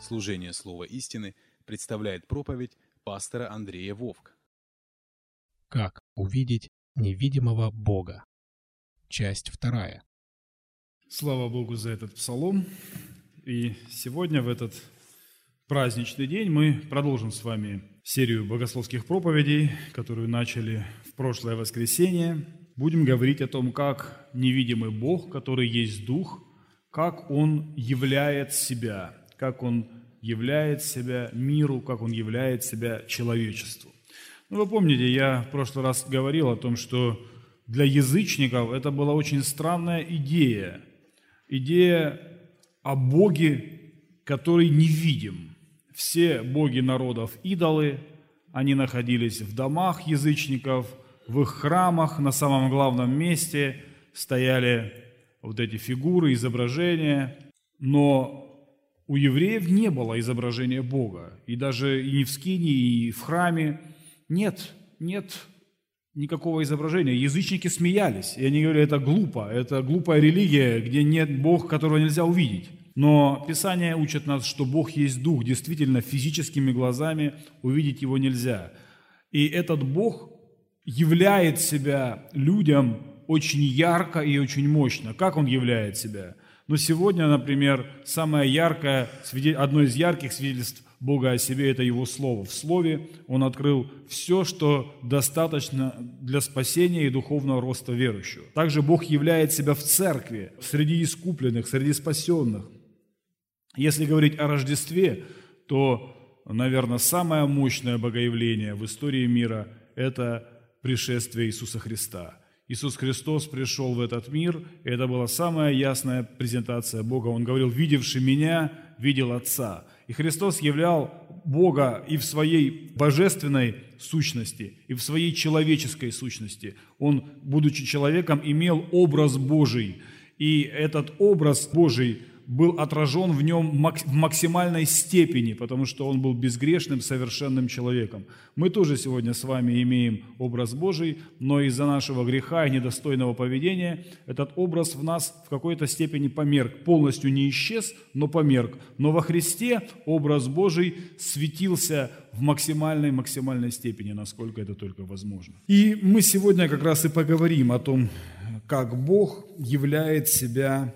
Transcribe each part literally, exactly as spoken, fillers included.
Служение Слова истины представляет проповедь пастора Андрея Вовк. Как увидеть невидимого Бога? Часть вторая. Слава Богу за этот псалом. И сегодня, в этот праздничный день, мы продолжим с вами серию богословских проповедей, которую начали в прошлое воскресенье. Будем говорить о том, как невидимый Бог, который есть Дух, как Он являет себя, как Он являет себя миру, как Он являет себя человечеству. Ну, вы помните, я в прошлый раз говорил о том, что для язычников это была очень странная идея. Идея о Боге, который невидим. Все боги народов идолы, они находились в домах язычников, в их храмах, на самом главном месте стояли вот эти фигуры, изображения. Но у евреев не было изображения Бога. И даже и не в скинии, и в храме нет, нет никакого изображения. Язычники смеялись, и они говорили, это глупо, это глупая религия, где нет Бога, которого нельзя увидеть. Но Писание учит нас, что Бог есть Дух, действительно, физическими глазами увидеть Его нельзя. И этот Бог являет себя людям очень ярко и очень мощно. Как Он являет себя? Но сегодня, например, самое яркое, одно из ярких свидетельств Бога о себе – это Его Слово. В Слове Он открыл все, что достаточно для спасения и духовного роста верующего. Также Бог являет себя в церкви, среди искупленных, среди спасенных. Если говорить о Рождестве, то, наверное, самое мощное богоявление в истории мира – это пришествие Иисуса Христа. Иисус Христос пришел в этот мир, и это была самая ясная презентация Бога. Он говорил, видевший меня, видел Отца. И Христос являл Бога и в своей божественной сущности, и в своей человеческой сущности. Он, будучи человеком, имел образ Божий. И этот образ Божий был отражен в нем в максимальной степени, потому что он был безгрешным, совершенным человеком. Мы тоже сегодня с вами имеем образ Божий, но из-за нашего греха и недостойного поведения этот образ в нас в какой-то степени померк. Полностью не исчез, но померк. Но во Христе образ Божий светился в максимальной, максимальной степени, насколько это только возможно. И мы сегодня как раз и поговорим о том, как Бог являет себя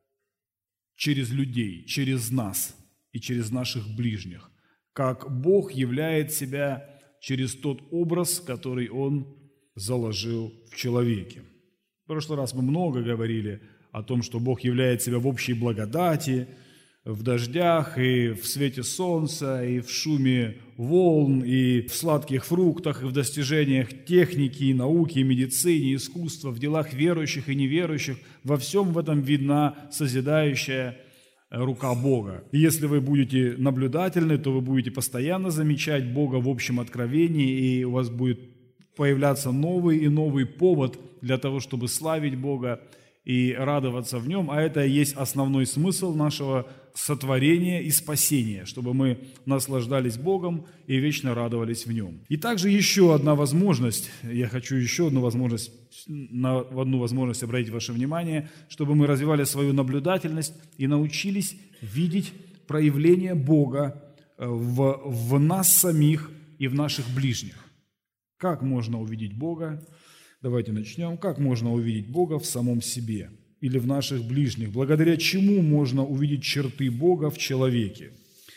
через людей, через нас и через наших ближних, как Бог являет себя через тот образ, который Он заложил в человеке. В прошлый раз мы много говорили о том, что Бог являет себя в общей благодати, в дождях и в свете солнца, и в шуме волн, и в сладких фруктах, и в достижениях техники, и науки, и медицине, и искусства, в делах верующих и неверующих. Во всем в этом видна созидающая рука Бога. И если вы будете наблюдательны, то вы будете постоянно замечать Бога в общем откровении, и у вас будет появляться новый и новый повод для того, чтобы славить Бога и радоваться в Нем, а это и есть основной смысл нашего сотворения и спасения, чтобы мы наслаждались Богом и вечно радовались в Нем. И также еще одна возможность, я хочу еще одну возможность, на одну возможность обратить ваше внимание, чтобы мы развивали свою наблюдательность и научились видеть проявление Бога в, в нас самих и в наших ближних. Как можно увидеть Бога? Давайте начнем. Как можно увидеть Бога в самом себе или в наших ближних? Благодаря чему можно увидеть черты Бога в человеке?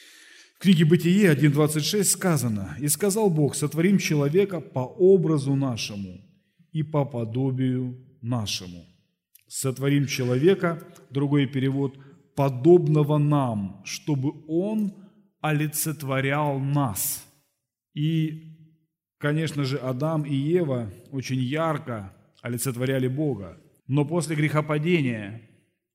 В книге Бытие один двадцать шесть сказано: «И сказал Бог, сотворим человека по образу нашему и по подобию нашему». Сотворим человека, другой перевод, подобного нам, чтобы он олицетворял нас. И конечно же, Адам и Ева очень ярко олицетворяли Бога. Но после грехопадения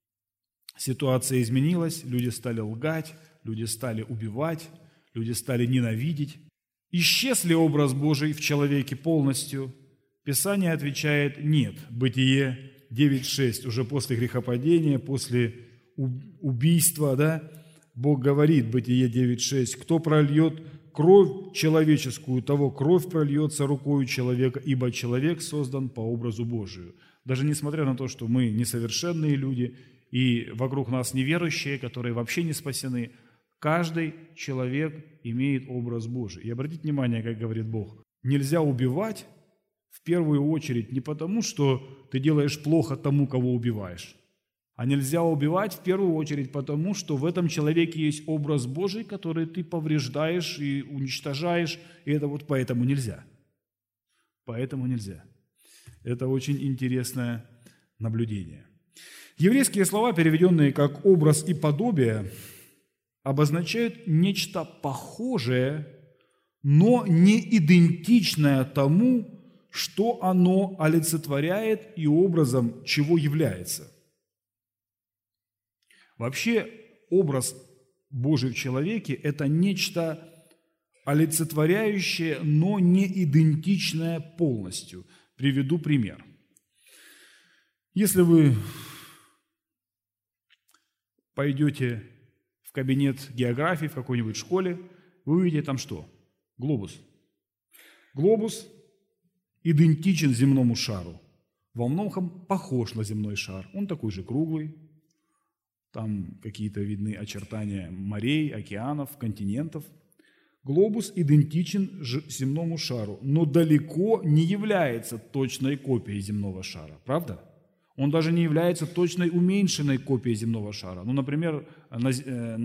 ситуация изменилась, люди стали лгать, люди стали убивать, люди стали ненавидеть. Исчез ли образ Божий в человеке полностью? Писание отвечает «нет». Бытие девять шесть, уже после грехопадения, после убийства, да, Бог говорит, Бытие девять шесть, «Кто прольет кровь человеческую, того кровь прольется рукою человека, ибо человек создан по образу Божию». Даже несмотря на то, что мы несовершенные люди, и вокруг нас неверующие, которые вообще не спасены, Каждый человек имеет образ Божий. И обратите внимание, как говорит Бог, нельзя убивать в первую очередь не потому, что ты делаешь плохо тому, кого убиваешь, а нельзя убивать в первую очередь потому, что в этом человеке есть образ Божий, который ты повреждаешь и уничтожаешь, и это вот поэтому нельзя. Поэтому нельзя. Это очень интересное наблюдение. Еврейские слова, переведенные как «образ» и «подобие», обозначают нечто похожее, но не идентичное тому, что оно олицетворяет и образом чего является. Вообще, образ Божий в человеке – это нечто олицетворяющее, но не идентичное полностью. Приведу пример. Если вы пойдете в кабинет географии в какой-нибудь школе, вы увидите там что? Глобус. Глобус идентичен земному шару. Во многом похож на земной шар. Он такой же круглый. Там какие-то видны очертания морей, океанов, континентов. Глобус идентичен земному шару, но далеко не является точной копией земного шара. Правда? Он даже не является точной уменьшенной копией земного шара. Ну, например, на, э,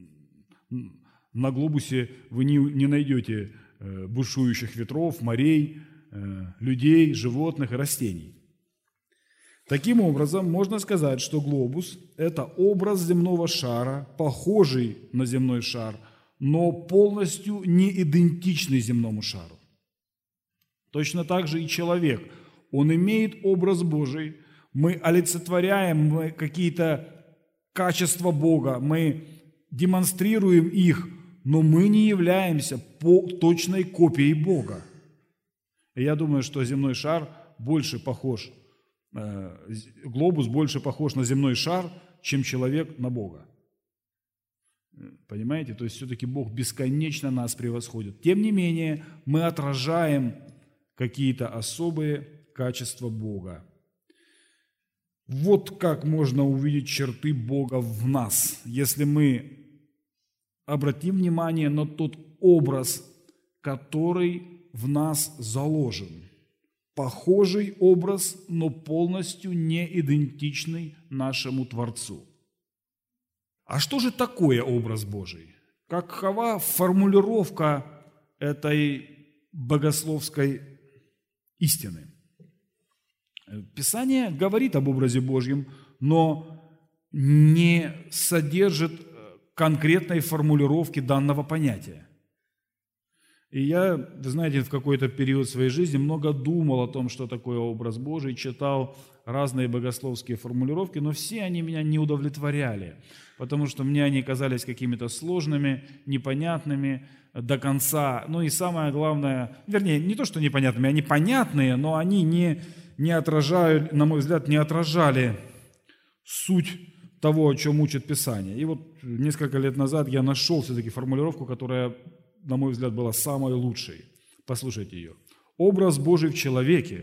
на глобусе вы не, не найдете э, бушующих ветров, морей, э, людей, животных и растений. Таким образом, можно сказать, что глобус – это образ земного шара, похожий на земной шар, но полностью не идентичный земному шару. Точно так же и человек. Он имеет образ Божий, мы олицетворяем мы какие-то качества Бога, мы демонстрируем их, но мы не являемся по точной копией Бога. И я думаю, что земной шар больше похож, э, глобус больше похож на земной шар, чем человек на Бога. Понимаете? То есть все-таки Бог бесконечно нас превосходит. Тем не менее, мы отражаем какие-то особые качества Бога. Вот как можно увидеть черты Бога в нас, если мы обратим внимание на тот образ, который в нас заложен. Похожий образ, но полностью не идентичный нашему Творцу. А что же такое образ Божий? Какова формулировка этой богословской истины? Писание говорит об образе Божьем, но не содержит конкретной формулировки данного понятия. И я, вы знаете, в какой-то период своей жизни много думал о том, что такое образ Божий, читал разные богословские формулировки, но все они меня не удовлетворяли, потому что мне они казались какими-то сложными, непонятными до конца. Ну и самое главное, вернее, не то, что непонятными, они понятные, но они не, не отражают, на мой взгляд, не отражали суть того, о чем учит Писание. И вот несколько лет назад я нашел все-таки формулировку, которая, на мой взгляд, была самой лучшей. Послушайте ее. Образ Божий в человеке.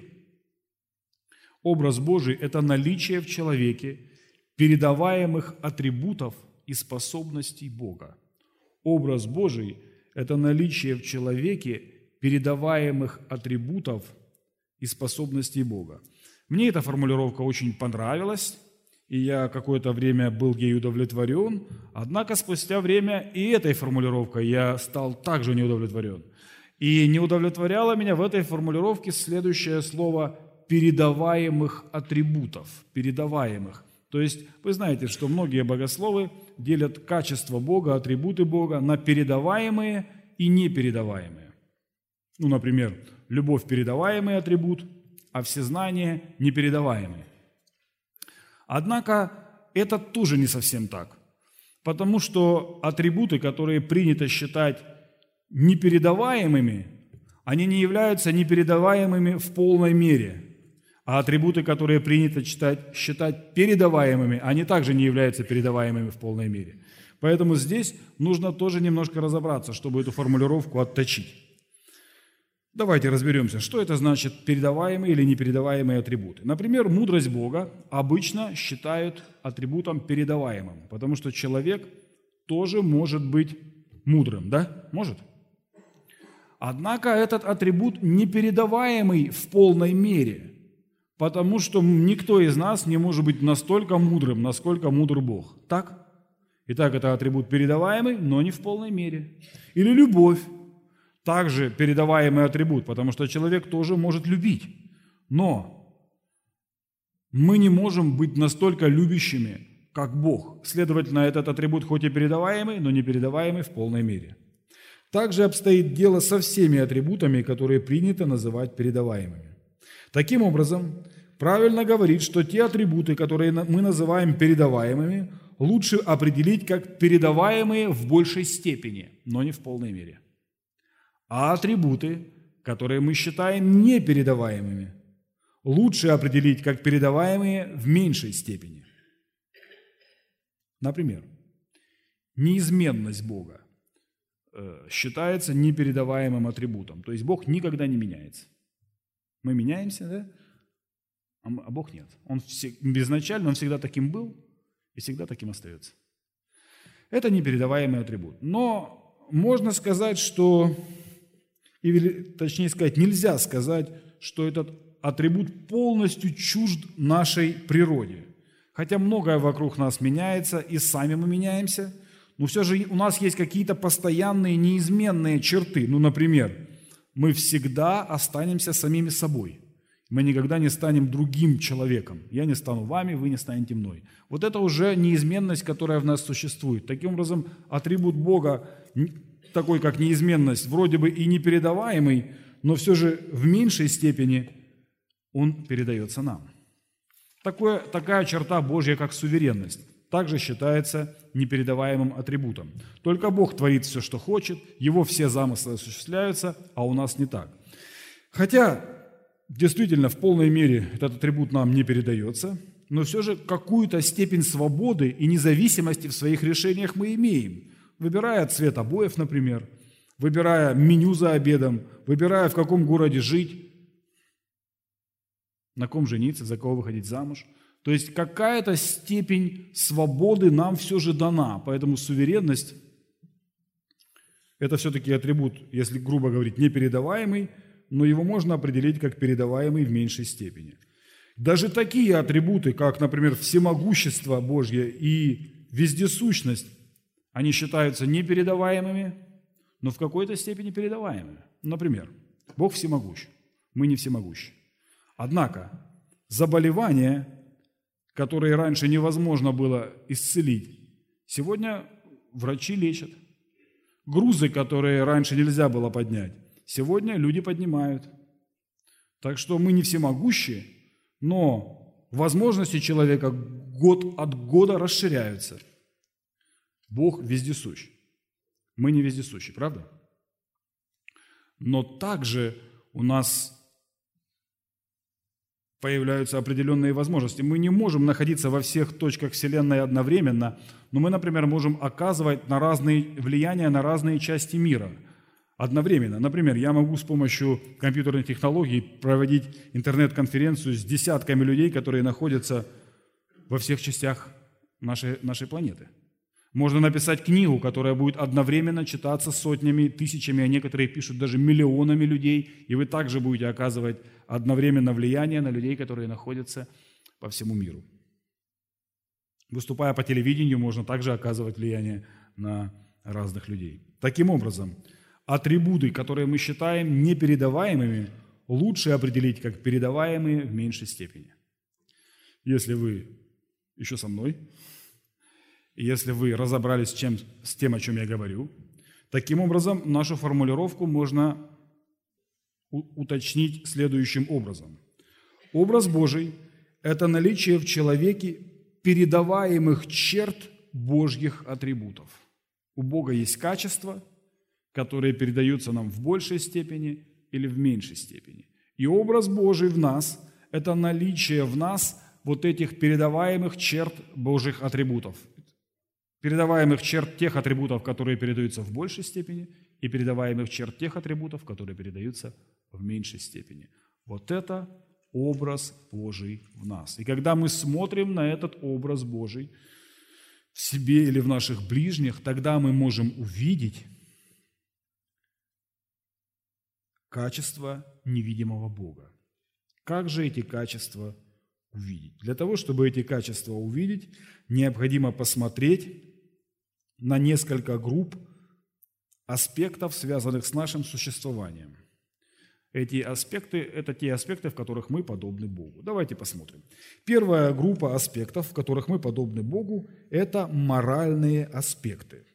Образ Божий – это наличие в человеке передаваемых атрибутов и способностей Бога. Образ Божий – это наличие в человеке передаваемых атрибутов и способностей Бога. Мне эта формулировка очень понравилась, и я какое-то время был ей удовлетворен, однако спустя время и этой формулировкой я стал также неудовлетворен. И не удовлетворяло меня в этой формулировке следующее слово «передаваемых атрибутов», «передаваемых». То есть вы знаете, что многие богословы делят качество Бога, атрибуты Бога на передаваемые и непередаваемые. Ну, например, любовь – передаваемый атрибут, а всезнание – непередаваемый. Однако это тоже не совсем так, потому что атрибуты, которые принято считать непередаваемыми, они не являются непередаваемыми в полной мере. А атрибуты, которые принято считать, считать передаваемыми, они также не являются передаваемыми в полной мере. Поэтому здесь нужно тоже немножко разобраться, чтобы эту формулировку отточить. Давайте разберемся, что это значит передаваемые или непередаваемые атрибуты. Например, мудрость Бога обычно считают атрибутом передаваемым, потому что человек тоже может быть мудрым, да? Может? Однако этот атрибут непередаваемый в полной мере, потому что никто из нас не может быть настолько мудрым, насколько мудр Бог. Так? Итак, это атрибут передаваемый, но не в полной мере. Или любовь. Также передаваемый атрибут, потому что человек тоже может любить. Но мы не можем быть настолько любящими, как Бог. Следовательно, этот атрибут хоть и передаваемый, но не передаваемый в полной мере. Также обстоит дело со всеми атрибутами, которые принято называть передаваемыми. Таким образом, правильно говорить, что те атрибуты, которые мы называем передаваемыми, лучше определить как передаваемые в большей степени, но не в полной мере. А атрибуты, которые мы считаем непередаваемыми, лучше определить как передаваемые в меньшей степени. Например, неизменность Бога считается непередаваемым атрибутом. То есть Бог никогда не меняется. Мы меняемся, да? А Бог нет. Он изначально, Он всегда таким был и всегда таким остается. Это непередаваемый атрибут. Но можно сказать, что, или точнее сказать, нельзя сказать, что этот атрибут полностью чужд нашей природе. Хотя многое вокруг нас меняется, и сами мы меняемся, но все же у нас есть какие-то постоянные, неизменные черты. Ну, например, мы всегда останемся самими собой. Мы никогда не станем другим человеком. Я не стану вами, вы не станете мной. Вот это уже неизменность, которая в нас существует. Таким образом, атрибут Бога, такой как неизменность, вроде бы и непередаваемый, но все же в меньшей степени он передается нам. Такое, такая черта Божья, как суверенность, также считается непередаваемым атрибутом. Только Бог творит все, что хочет, Его все замыслы осуществляются, а у нас не так. Хотя, действительно, в полной мере этот атрибут нам не передается, но все же какую-то степень свободы и независимости в своих решениях мы имеем. Выбирая цвет обоев, например, выбирая меню за обедом, выбирая, в каком городе жить, на ком жениться, за кого выходить замуж. То есть какая-то степень свободы нам все же дана, поэтому суверенность – это все-таки атрибут, если грубо говорить, непередаваемый, но его можно определить как передаваемый в меньшей степени. Даже такие атрибуты, как, например, всемогущество Божье и вездесущность, они считаются непередаваемыми, но в какой-то степени передаваемыми. Например, Бог всемогущ, мы не всемогущи. Однако заболевания, которые раньше невозможно было исцелить, сегодня врачи лечат. Грузы, которые раньше нельзя было поднять, сегодня люди поднимают. Так что мы не всемогущи, но возможности человека год от года расширяются. Бог вездесущ. Мы не вездесущи, правда? Но также у нас появляются определенные возможности. Мы не можем находиться во всех точках Вселенной одновременно, но мы, например, можем оказывать на разные влияния на разные части мира одновременно. Например, я могу с помощью компьютерных технологий проводить интернет-конференцию с десятками людей, которые находятся во всех частях нашей, нашей планеты. Можно написать книгу, которая будет одновременно читаться сотнями, тысячами, а некоторые пишут даже миллионами людей, и вы также будете оказывать одновременно влияние на людей, которые находятся по всему миру. Выступая по телевидению, можно также оказывать влияние на разных людей. Таким образом, атрибуты, которые мы считаем непередаваемыми, лучше определить как передаваемые в меньшей степени. Если вы еще со мной, если вы разобрались с, чем, с тем, о чем я говорю, таким образом нашу формулировку можно уточнить следующим образом. Образ Божий – это наличие в человеке передаваемых черт Божьих атрибутов. У Бога есть качества, которые передаются нам в большей степени или в меньшей степени. И образ Божий в нас – это наличие в нас вот этих передаваемых черт Божьих атрибутов. Передаваемых черт тех атрибутов, которые передаются в большей степени, и передаваемых черт тех атрибутов, которые передаются в меньшей степени. Вот это образ Божий в нас. И когда мы смотрим на этот образ Божий, в себе или в наших ближних, тогда мы можем увидеть качества невидимого Бога. Как же эти качества увидеть? Для того, чтобы эти качества увидеть, необходимо посмотреть на несколько групп аспектов, связанных с нашим существованием. Эти аспекты – это те аспекты, в которых мы подобны Богу. Давайте посмотрим. Первая группа аспектов, в которых мы подобны Богу – это моральные аспекты.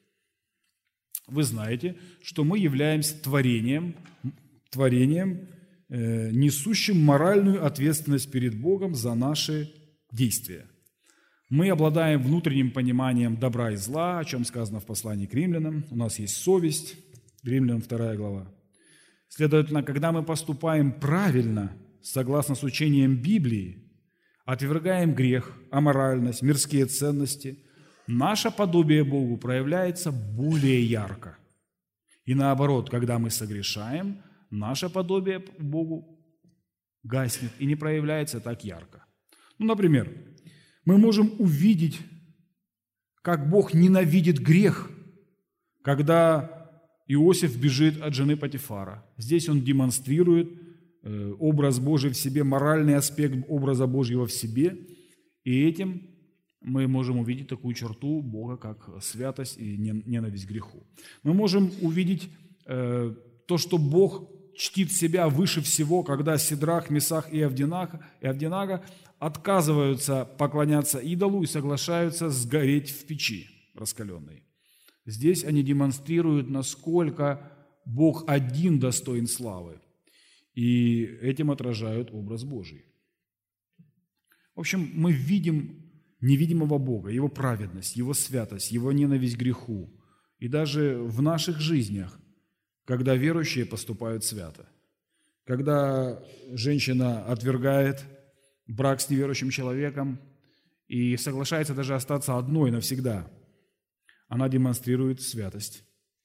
Вы знаете, что мы являемся творением, творением, э, несущим моральную ответственность перед Богом за наши действия. Мы обладаем внутренним пониманием добра и зла, о чем сказано в послании к римлянам. У нас есть совесть, Римлянам вторая глава. Следовательно, когда мы поступаем правильно, согласно с учением Библии, отвергаем грех, аморальность, мирские ценности, наше подобие Богу проявляется более ярко. И наоборот, когда мы согрешаем, наше подобие Богу гаснет и не проявляется так ярко. Ну, например, мы можем увидеть, как Бог ненавидит грех, когда Иосиф бежит от жены Потифара. Здесь он демонстрирует образ Божий в себе, моральный аспект образа Божьего в себе, и этим мы можем увидеть такую черту Бога, как святость и ненависть к греху. Мы можем увидеть то, что Бог чтит себя выше всего, когда Сидрах, Месах и Авдинага, и Авдинага отказываются поклоняться идолу и соглашаются сгореть в печи раскаленной. Здесь они демонстрируют, насколько Бог один достоин славы, и этим отражают образ Божий. В общем, мы видим невидимого Бога, Его праведность, Его святость, Его ненависть к греху, и даже в наших жизнях, когда верующие поступают свято. Когда женщина отвергает брак с неверующим человеком и соглашается даже остаться одной навсегда, она демонстрирует святость.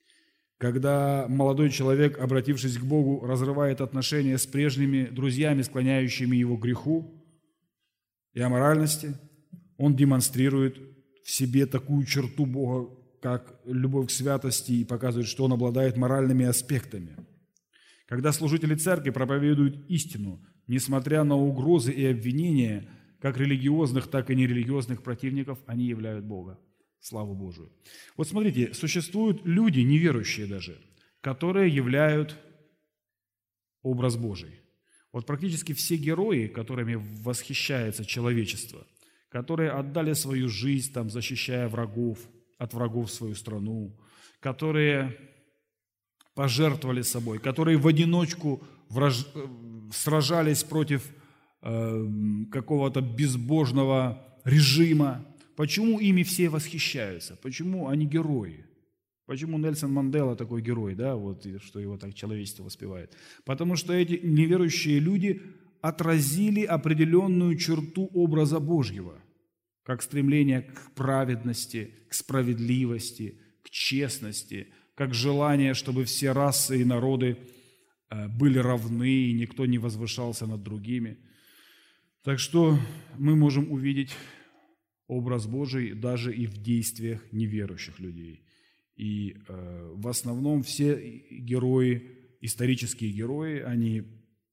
Когда молодой человек, обратившись к Богу, разрывает отношения с прежними друзьями, склоняющими его к греху и аморальности, он демонстрирует в себе такую черту Бога, как любовь к святости, и показывает, что он обладает моральными аспектами. Когда служители церкви проповедуют истину, несмотря на угрозы и обвинения, как религиозных, так и нерелигиозных противников, они являют Бога. Славу Божию. Вот смотрите, существуют люди, неверующие даже, которые являют образ Божий. Вот практически все герои, которыми восхищается человечество, которые отдали свою жизнь, там, защищая врагов, от врагов свою страну, которые пожертвовали собой, которые в одиночку враж... сражались против э, какого-то безбожного режима. Почему ими все восхищаются? Почему они герои? Почему Нельсон Мандела такой герой, да, вот, что его так человечество воспевает? Потому что эти неверующие люди отразили определенную черту образа Божьего, как стремление к праведности, к справедливости, к честности, как желание, чтобы все расы и народы были равны, и никто не возвышался над другими. Так что мы можем увидеть образ Божий даже и в действиях неверующих людей. И э, в основном все герои, исторические герои, они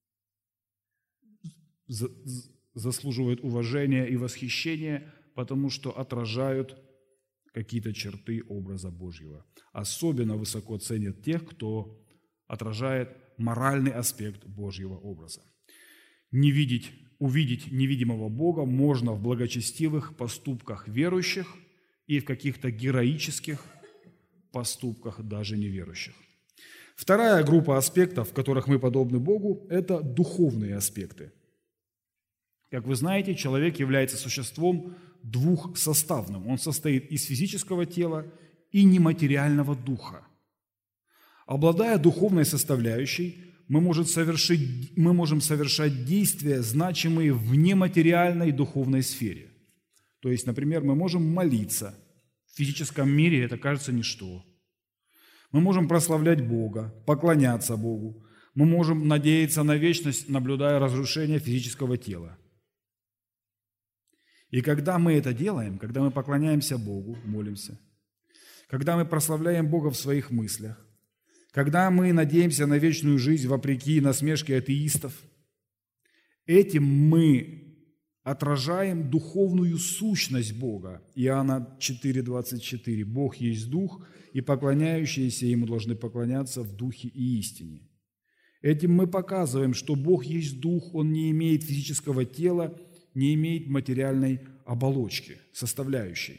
за, заслуживают уважения и восхищения, потому что отражают какие-то черты образа Божьего. Особенно высоко ценят тех, кто отражает моральный аспект Божьего образа. Не видеть Увидеть невидимого Бога можно в благочестивых поступках верующих и в каких-то героических поступках даже неверующих. Вторая группа аспектов, в которых мы подобны Богу, это духовные аспекты. Как вы знаете, человек является существом двухсоставным. Он состоит из физического тела и нематериального духа. Обладая духовной составляющей, мы можем совершить, мы можем совершать действия, значимые в нематериальной духовной сфере. То есть, например, мы можем молиться. В физическом мире это кажется ничто. Мы можем прославлять Бога, поклоняться Богу. Мы можем надеяться на вечность, наблюдая разрушение физического тела. И когда мы это делаем, когда мы поклоняемся Богу, молимся, когда мы прославляем Бога в своих мыслях, когда мы надеемся на вечную жизнь вопреки насмешке атеистов, этим мы отражаем духовную сущность Бога. Иоанна четыре двадцать четыре. «Бог есть Дух, и поклоняющиеся Ему должны поклоняться в Духе и истине». Этим мы показываем, что Бог есть Дух, Он не имеет физического тела, не имеет материальной оболочки, составляющей.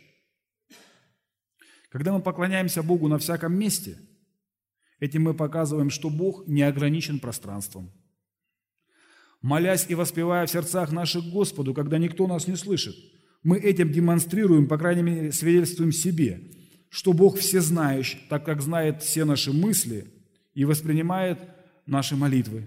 Когда мы поклоняемся Богу на всяком месте, этим мы показываем, что Бог не ограничен пространством. Молясь и воспевая в сердцах наших Господу, когда никто нас не слышит, мы этим демонстрируем, по крайней мере, свидетельствуем себе, что Бог всезнающий, так как знает все наши мысли и воспринимает наши молитвы.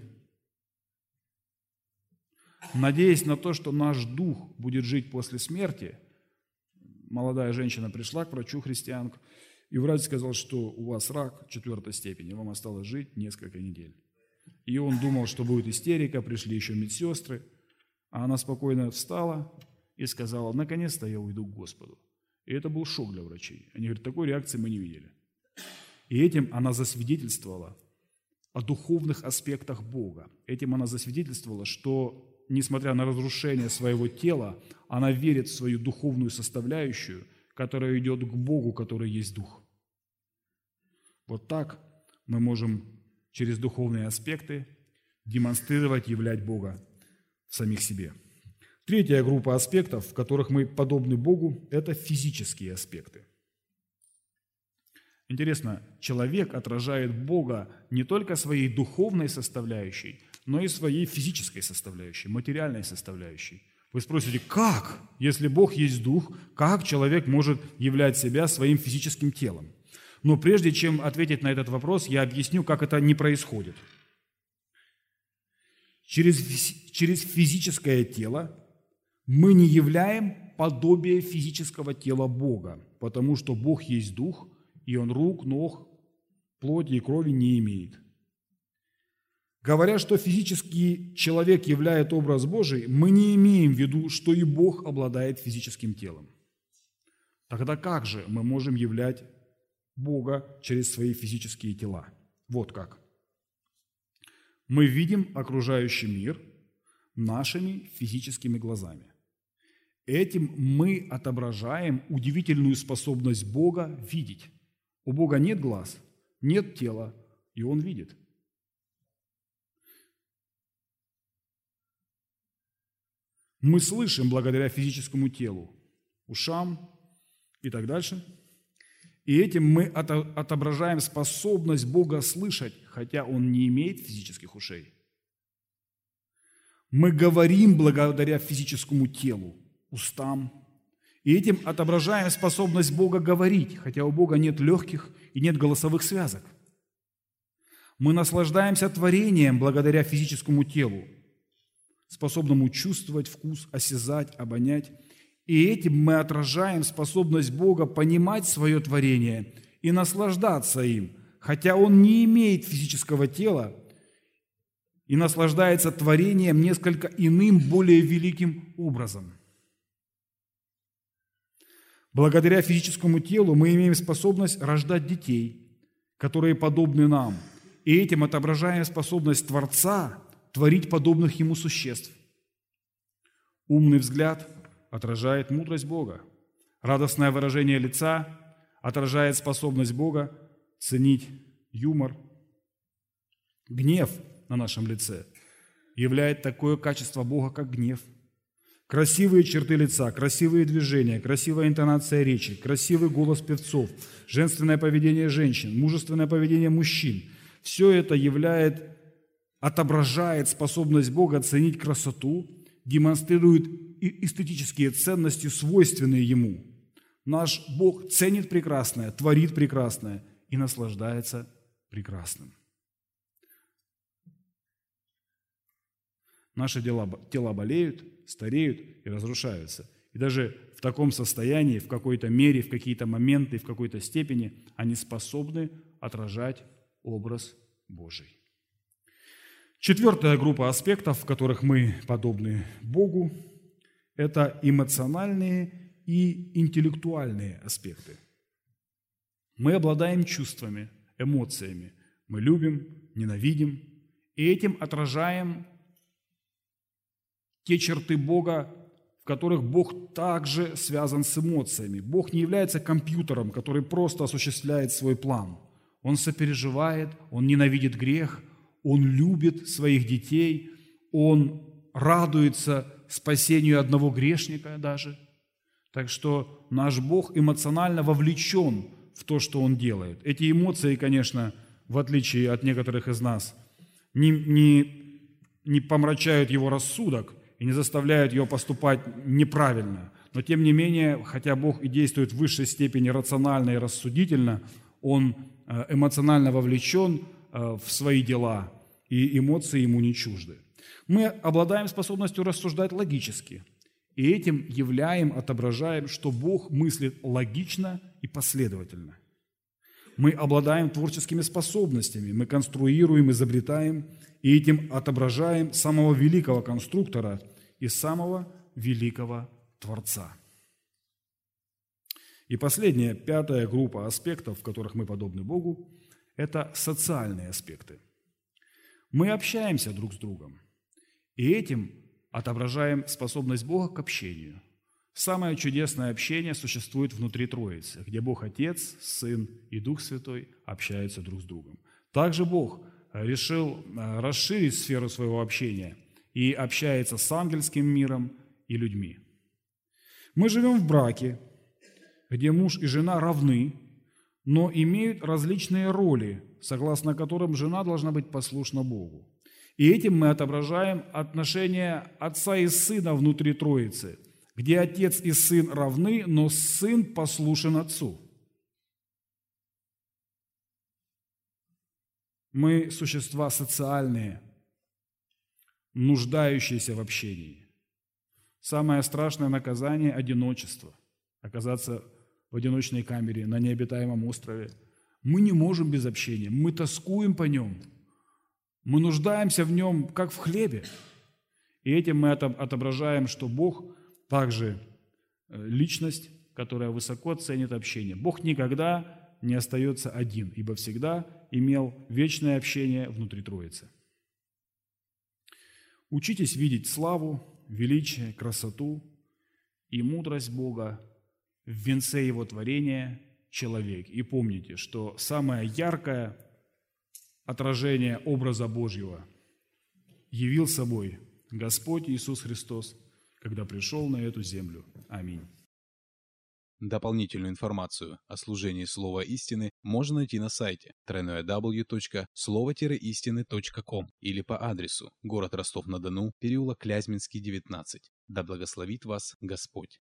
Надеясь на то, что наш дух будет жить после смерти, молодая женщина пришла к врачу-христианку, и врач сказал, что у вас рак четвертой степени, вам осталось жить несколько недель. И он думал, что будет истерика, пришли еще медсестры, а она спокойно встала и сказала: наконец-то я уйду к Господу. И это был шок для врачей. Они говорят: такой реакции мы не видели. И этим она засвидетельствовала о духовных аспектах Бога. Этим она засвидетельствовала, что, несмотря на разрушение своего тела, она верит в свою духовную составляющую, которая идет к Богу, который есть Дух. Вот так мы можем через духовные аспекты демонстрировать, являть Бога в самих себе. Третья группа аспектов, в которых мы подобны Богу, это физические аспекты. Интересно, человек отражает Бога не только своей духовной составляющей, но и своей физической составляющей, материальной составляющей. Вы спросите, как, если Бог есть Дух, как человек может являть себя своим физическим телом? Но прежде чем ответить на этот вопрос, я объясню, как это не происходит. Через, через физическое тело мы не являем подобие физического тела Бога, потому что Бог есть Дух, и Он рук, ног, плоти и крови не имеет. Говоря, что физический человек являет образ Божий, мы не имеем в виду, что и Бог обладает физическим телом. Тогда как же мы можем являть Бога через свои физические тела? Вот как. Мы видим окружающий мир нашими физическими глазами. Этим мы отображаем удивительную способность Бога видеть. У Бога нет глаз, нет тела, и Он видит. Мы слышим благодаря физическому телу, ушам и так дальше. И этим мы отображаем способность Бога слышать, хотя Он не имеет физических ушей. Мы говорим благодаря физическому телу, устам, и этим отображаем способность Бога говорить, хотя у Бога нет легких и нет голосовых связок. Мы наслаждаемся творением благодаря физическому телу, способному чувствовать вкус, осязать, обонять. И этим мы отражаем способность Бога понимать свое творение и наслаждаться им, хотя Он не имеет физического тела и наслаждается творением несколько иным, более великим образом. Благодаря физическому телу мы имеем способность рождать детей, которые подобны нам, и этим отображаем способность Творца творить подобных Ему существ. Умный взгляд отражает мудрость Бога. Радостное выражение лица отражает способность Бога ценить юмор. Гнев на нашем лице являет такое качество Бога, как гнев. Красивые черты лица, красивые движения, красивая интонация речи, красивый голос певцов, женственное поведение женщин, мужественное поведение мужчин – все это являет, отображает способность Бога ценить красоту, демонстрирует эстетические ценности, свойственные Ему. Наш Бог ценит прекрасное, творит прекрасное и наслаждается прекрасным. Наши дела, тела болеют, стареют и разрушаются. И даже в таком состоянии, в какой-то мере, в какие-то моменты, в какой-то степени они способны отражать образ Божий. Четвертая группа аспектов, в которых мы подобны Богу, это эмоциональные и интеллектуальные аспекты. Мы обладаем чувствами, эмоциями. Мы любим, ненавидим, и этим отражаем те черты Бога, в которых Бог также связан с эмоциями. Бог не является компьютером, который просто осуществляет свой план. Он сопереживает, Он ненавидит грех, Он любит своих детей, Он радуется спасению одного грешника даже. Так что наш Бог эмоционально вовлечен в то, что Он делает. Эти эмоции, конечно, в отличие от некоторых из нас, не, не, не помрачают Его рассудок и не заставляют Его поступать неправильно. Но тем не менее, хотя Бог и действует в высшей степени рационально и рассудительно, Он эмоционально вовлечен в свои дела, и эмоции Ему не чужды. Мы обладаем способностью рассуждать логически, и этим являем, отображаем, что Бог мыслит логично и последовательно. Мы обладаем творческими способностями, мы конструируем, изобретаем, и этим отображаем самого великого конструктора и самого великого Творца. И последняя, пятая группа аспектов, в которых мы подобны Богу, это социальные аспекты. Мы общаемся друг с другом, и этим отображаем способность Бога к общению. Самое чудесное общение существует внутри Троицы, где Бог Отец, Сын и Дух Святой общаются друг с другом. Также Бог решил расширить сферу своего общения и общается с ангельским миром и людьми. Мы живем в браке, где муж и жена равны, но имеют различные роли, согласно которым жена должна быть послушна Богу. И этим мы отображаем отношения отца и сына внутри Троицы, где отец и сын равны, но сын послушен отцу. Мы существа социальные, нуждающиеся в общении. Самое страшное наказание – одиночество. Оказаться в одиночной камере на необитаемом острове. Мы не можем без общения, мы тоскуем по нем. Мы нуждаемся в нем, как в хлебе. И этим мы отображаем, что Бог также личность, которая высоко ценит общение. Бог никогда не остается один, ибо всегда имел вечное общение внутри Троицы. Учитесь видеть славу, величие, красоту и мудрость Бога в венце Его творения – человек. И помните, что самое яркое отражение образа Божьего явил собой Господь Иисус Христос, когда пришел на эту землю. Аминь. Дополнительную информацию о служении Слова Истины можно найти на сайте дабл ю дабл ю дабл ю точка слово истины точка ком или по адресу город Ростов-на-Дону, переулок Клязьминский, девятнадцать. Да благословит вас Господь!